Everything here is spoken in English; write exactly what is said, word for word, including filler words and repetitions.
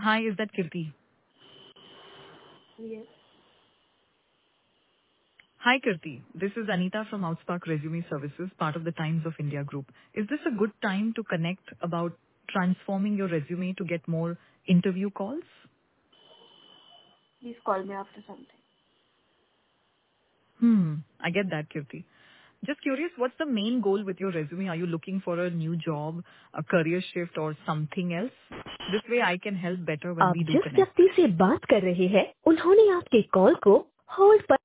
Hi, is that Kirti? Yes. Hi, Kirti. This is Anita from Outspark Resume Services, part of the Times of India Group. Is this a good time to connect about transforming your resume to get more interview calls? Please call me after some time. Hmm, I get that, Kirti. Just curious, what's the main goal with your resume? Are you looking for a new job, a career shift, or something else? This way I can help better when आप we do जिस connect. व्यक्ति से बात कर रहे हैं उन्होंने आपके कॉल को होल्ड पर